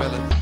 بلد.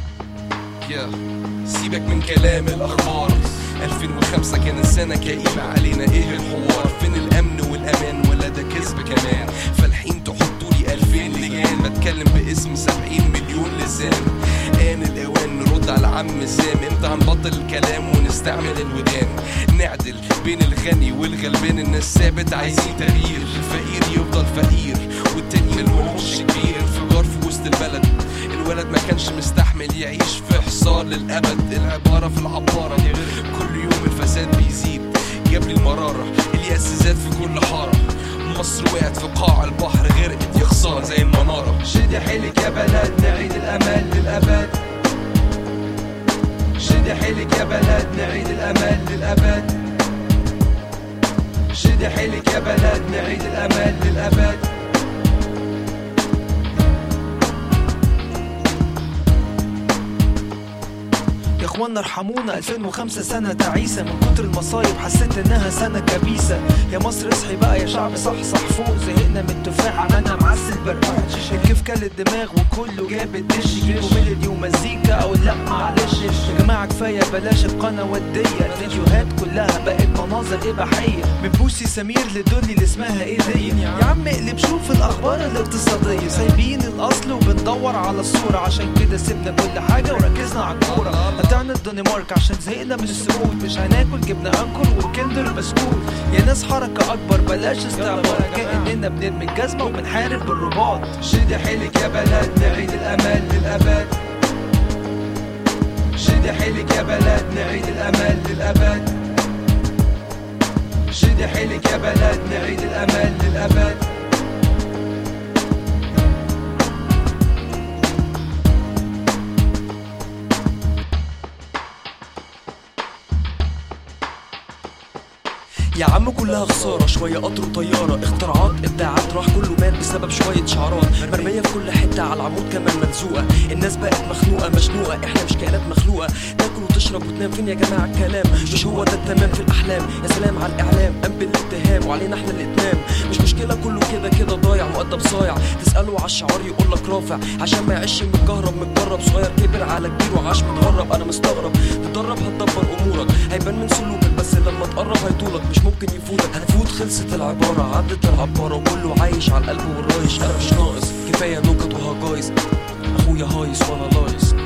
سيبك من كلام الاخبار، 2005 كان السنة كئيبة علينا، ايه الحوار؟ فين الامن والامان ولا ده كذب كمان؟ فالحين تحطولي 2000 لجان، بتكلم باسم 70 مليون لسان. آن الاوان نرد على عم زام، امتى هنبطل الكلام ونستعمل الودان؟ نعدل بين الغني والغلبان، الناس ثابت عايزين تغيير، الفقير يفضل فقير والتاني ملهوش كبير. انفجار في وسط البلد، الولد ما كانش مستحمل يعيش في حصار للأبد. العبارة في العبارة، كل يوم الفساد بيزيد، جاب لي المرارة، اليأس زاد في كل حارة. مصر وقعت في قاع البحر، غرقت يا خسارة زي المنارة. شدي حيلك يا بلد، نعيد الأمل للأبد. شدي حيلك يا بلد، نعيد الأمل للأبد. شدي حيلك يا بلد، نعيد الأمل للأبد. يا اخوانا ارحمونا، 2005 سنة تعيسة، من كتر المصايب حسيت انها سنة كبيسة. يا مصر اصحي بقى يا شعب، صح فوق، زهقنا من التفاح عملنا معسل برقوش. الكيف كل الدماغ وكله جاب الدش، جيبوا ميلودي ومزيكا او لا معلش. يا جماعة كفاية بلاش القنوات دي، الفيديوهات كلها بقت مناظر اباحية، من بوسي سمير لدولي اللي اسمها ايه دي. يا عم اقلب شوف الاخبار الاقتصادية، سايبين الاصل وبندور على الصورة، عشان كده سيبنا كل حاجة وركزنا على الكورة. قطعنا الدنمارك عشان زهقنا من السكوت، مش هناكل جبنة انكر والكندر بسكوت. يا ناس حركة اكبر بلاش استعبار، كأننا بنرمي الجزمة وبنحارب بالرباط. شدي حيلك يا بلد، نعيد الأمل للأبد. شدي حيلك يا بلد، نعيد الأمل للأبد. شدي حيلك يا بلد، نعيد الأمل للأبد. يا عم كلها خسارة، شوية قطر وطيارة، اختراعات ابداعات راح كله مات بسبب شوية شعارات مرمية في كل حتة على العمود كمان ملزوقة. الناس بقت مخنوقة مشنوقة، احنا مش كائنات مخلوقة تاكل وتشرب وتنام. فين يا جماعة الكلام؟ مش هو ده التمام في الأحلام؟ يا سلام على الإعلام، قام بالاتهام وعلينا احنا الإتمام. مش مشكلة كله كده كده ضايع مؤدب صايع، تسأله على الشعار يقولك رافع، عشان ما يعيش متكهرب متجرب. صغير كبر على كبير وعاش متغرب، أنا مستغرب تتدرب هتدبر أمورك، هيبان من سلوكك بس لما تقرب هيطولك، مش ممكن يفوتك. هتفوت خلصت العبارة، عدت العبارة وكله عايش على القلب والرايش. أنا مش ناقص، كفاية نكت وهجايز، أخويا هايص وأنا لايص.